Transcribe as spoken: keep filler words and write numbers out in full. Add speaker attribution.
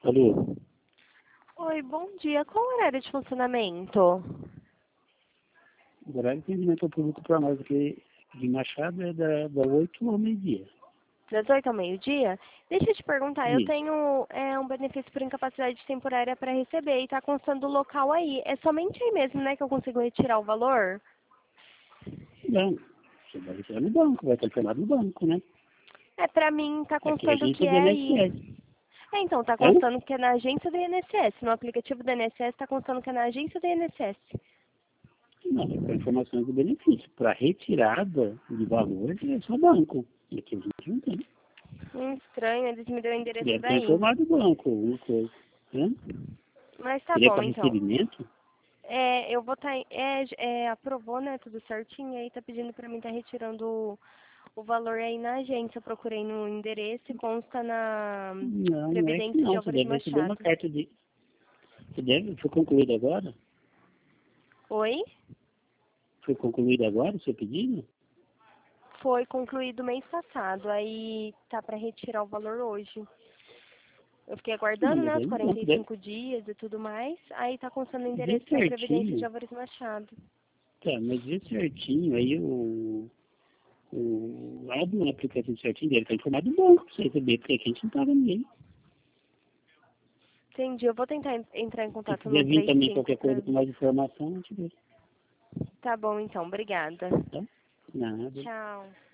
Speaker 1: Alô?
Speaker 2: Oi, bom dia. Qual o horário de funcionamento?
Speaker 1: O horário de atendimento ao público para nós aqui de Machado é da, da oito ao meio-dia.
Speaker 2: Das oito ao meio-dia? Deixa eu te perguntar, eu
Speaker 1: Isso.
Speaker 2: tenho é, um benefício por incapacidade temporária para receber e está constando o local aí. É somente aí mesmo, né, que eu consigo retirar o valor?
Speaker 1: Não, você vai retirar no banco, vai cancelar no banco, né?
Speaker 2: É, para mim está
Speaker 1: Aqui a
Speaker 2: constando que
Speaker 1: agência do
Speaker 2: é aí.
Speaker 1: I N S S.
Speaker 2: É, então, está
Speaker 1: Hã?
Speaker 2: constando que é na agência do I N S S. No aplicativo do I N S S está constando que é na agência do I N S S.
Speaker 1: Não, é para informações do benefício. Para retirada de valor é só banco. E aqui a gente não tem.
Speaker 2: Hum, estranho, eles me deu o endereço
Speaker 1: Deve ter
Speaker 2: daí.
Speaker 1: informado o banco, alguma coisa. Hã?
Speaker 2: Mas tá
Speaker 1: Seria
Speaker 2: bom,
Speaker 1: para
Speaker 2: então.
Speaker 1: requerimento?
Speaker 2: É, eu vou estar. é, é, aprovou, né, tudo certinho, e aí tá pedindo pra mim estar retirando o, o valor aí na agência. Eu procurei no endereço e consta na
Speaker 1: Não, não é que
Speaker 2: Previdência de
Speaker 1: não. Você
Speaker 2: Álvares
Speaker 1: deve receber uma
Speaker 2: Machado.
Speaker 1: carta de... Você deve... Foi concluído agora?
Speaker 2: Oi?
Speaker 1: Foi concluído agora o seu pedido?
Speaker 2: Foi concluído mês passado, aí tá pra retirar o valor hoje. Eu fiquei
Speaker 1: Não,
Speaker 2: aguardando,
Speaker 1: mas
Speaker 2: né, os
Speaker 1: aí o
Speaker 2: quarenta
Speaker 1: banco
Speaker 2: e
Speaker 1: deve
Speaker 2: cinco dias e tudo mais, aí tá constando o
Speaker 1: ver
Speaker 2: endereço da Previdência de
Speaker 1: certinho.
Speaker 2: Álvares Machado.
Speaker 1: Tá, mas vê certinho, aí o, o abre um aplicativo certinho dele, tá informado do banco pra você receber, porque aqui a gente não paga ninguém.
Speaker 2: Entendi, eu vou tentar en- entrar em
Speaker 1: Se
Speaker 2: contato no
Speaker 1: quiser vir
Speaker 2: trinta e
Speaker 1: também
Speaker 2: cinco
Speaker 1: qualquer coisa
Speaker 2: pra...
Speaker 1: com mais informação, a gente vê,
Speaker 2: Tá bom, então, obrigada.
Speaker 1: tá? Nada.
Speaker 2: Tchau.